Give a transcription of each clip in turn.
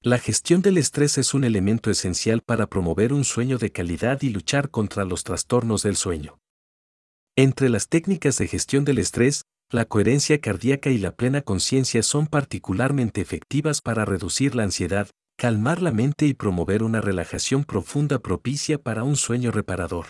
La gestión del estrés es un elemento esencial para promover un sueño de calidad y luchar contra los trastornos del sueño. Entre las técnicas de gestión del estrés, la coherencia cardíaca y la plena conciencia son particularmente efectivas para reducir la ansiedad, calmar la mente y promover una relajación profunda propicia para un sueño reparador.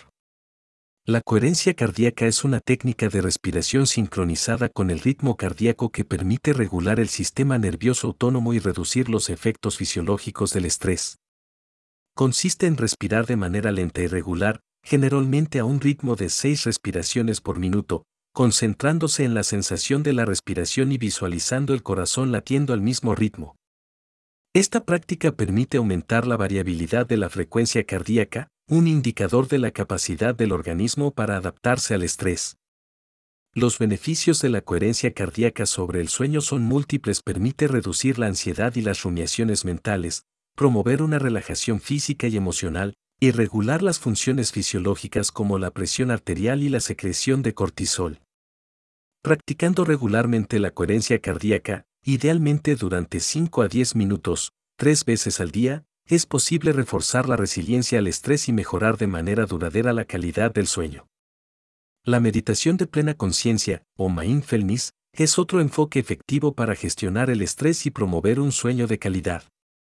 La coherencia cardíaca es una técnica de respiración sincronizada con el ritmo cardíaco que permite regular el sistema nervioso autónomo y reducir los efectos fisiológicos del estrés. Consiste en respirar de manera lenta y regular, generalmente a un ritmo de 6 respiraciones por minuto, concentrándose en la sensación de la respiración y visualizando el corazón latiendo al mismo ritmo. Esta práctica permite aumentar la variabilidad de la frecuencia cardíaca, un indicador de la capacidad del organismo para adaptarse al estrés. Los beneficios de la coherencia cardíaca sobre el sueño son múltiples. Permite reducir la ansiedad y las rumiaciones mentales, promover una relajación física y emocional, y regular las funciones fisiológicas como la presión arterial y la secreción de cortisol. Practicando regularmente la coherencia cardíaca, idealmente durante 5 a 10 minutos, 3 veces al día, es posible reforzar la resiliencia al estrés y mejorar de manera duradera la calidad del sueño. La meditación de plena conciencia, o mindfulness, es otro enfoque efectivo para gestionar el estrés y promover un sueño de calidad.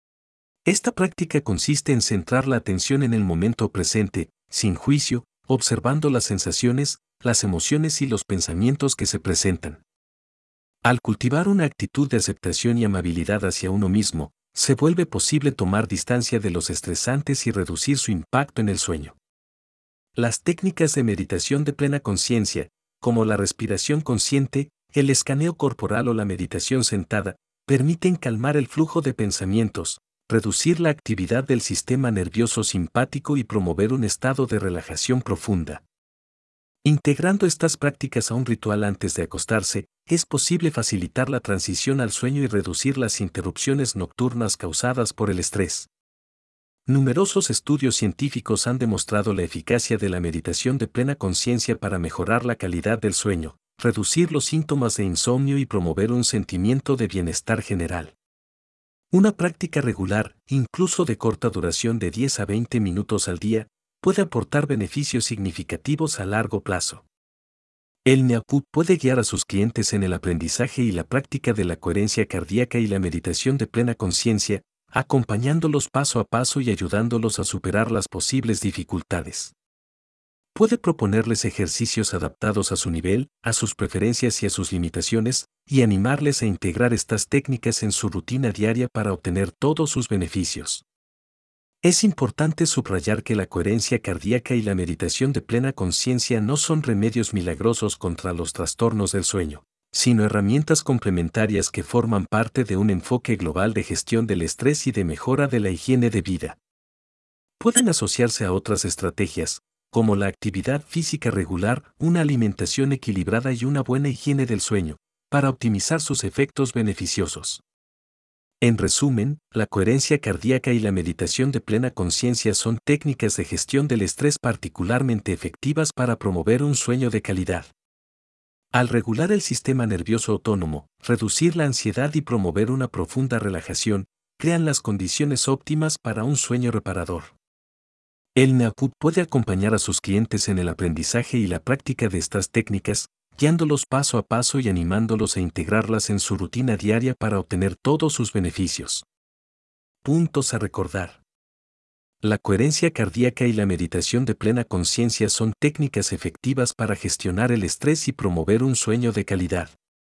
Esta práctica consiste en centrar la atención en el momento presente, sin juicio, observando las sensaciones, las emociones y los pensamientos que se presentan. Al cultivar una actitud de aceptación y amabilidad hacia uno mismo, se vuelve posible tomar distancia de los estresantes y reducir su impacto en el sueño. Las técnicas de meditación de plena conciencia, como la respiración consciente, el escaneo corporal o la meditación sentada, permiten calmar el flujo de pensamientos, reducir la actividad del sistema nervioso simpático y promover un estado de relajación profunda. Integrando estas prácticas a un ritual antes de acostarse, es posible facilitar la transición al sueño y reducir las interrupciones nocturnas causadas por el estrés. Numerosos estudios científicos han demostrado la eficacia de la meditación de plena conciencia para mejorar la calidad del sueño, reducir los síntomas de insomnio y promover un sentimiento de bienestar general. Una práctica regular, incluso de corta duración de 10 a 20 minutos al día, puede aportar beneficios significativos a largo plazo. El NAPU puede guiar a sus clientes en el aprendizaje y la práctica de la coherencia cardíaca y la meditación de plena conciencia, acompañándolos paso a paso y ayudándolos a superar las posibles dificultades. Puede proponerles ejercicios adaptados a su nivel, a sus preferencias y a sus limitaciones, y animarles a integrar estas técnicas en su rutina diaria para obtener todos sus beneficios. Es importante subrayar que la coherencia cardíaca y la meditación de plena conciencia no son remedios milagrosos contra los trastornos del sueño, sino herramientas complementarias que forman parte de un enfoque global de gestión del estrés y de mejora de la higiene de vida. Pueden asociarse a otras estrategias, como la actividad física regular, una alimentación equilibrada y una buena higiene del sueño, para optimizar sus efectos beneficiosos. En resumen, la coherencia cardíaca y la meditación de plena conciencia son técnicas de gestión del estrés particularmente efectivas para promover un sueño de calidad. Al regular el sistema nervioso autónomo, reducir la ansiedad y promover una profunda relajación, crean las condiciones óptimas para un sueño reparador. El NAPU puede acompañar a sus clientes en el aprendizaje y la práctica de estas técnicas, guiándolos paso a paso y animándolos a integrarlas en su rutina diaria para obtener todos sus beneficios. Puntos a recordar. La coherencia cardíaca y la meditación de plena conciencia son técnicas efectivas para gestionar el estrés y promover un sueño de calidad.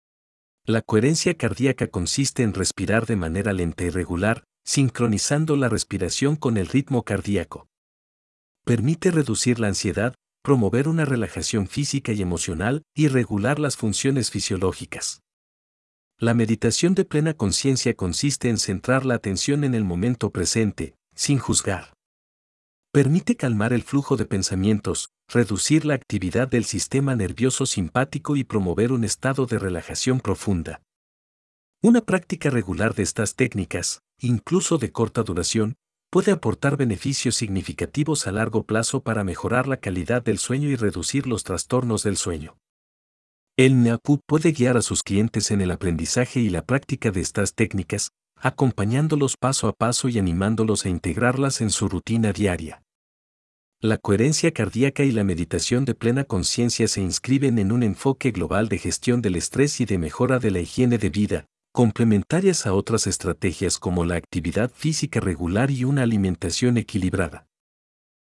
La coherencia cardíaca consiste en respirar de manera lenta y regular, sincronizando la respiración con el ritmo cardíaco. Permite reducir la ansiedad, promover una relajación física y emocional y regular las funciones fisiológicas. La meditación de plena conciencia consiste en centrar la atención en el momento presente, sin juzgar. Permite calmar el flujo de pensamientos, reducir la actividad del sistema nervioso simpático y promover un estado de relajación profunda. Una práctica regular de estas técnicas, incluso de corta duración, puede aportar beneficios significativos a largo plazo para mejorar la calidad del sueño y reducir los trastornos del sueño. El NAPU puede guiar a sus clientes en el aprendizaje y la práctica de estas técnicas, acompañándolos paso a paso y animándolos a integrarlas en su rutina diaria. La coherencia cardíaca y la meditación de plena conciencia se inscriben en un enfoque global de gestión del estrés y de mejora de la higiene de vida, complementarias a otras estrategias como la actividad física regular y una alimentación equilibrada.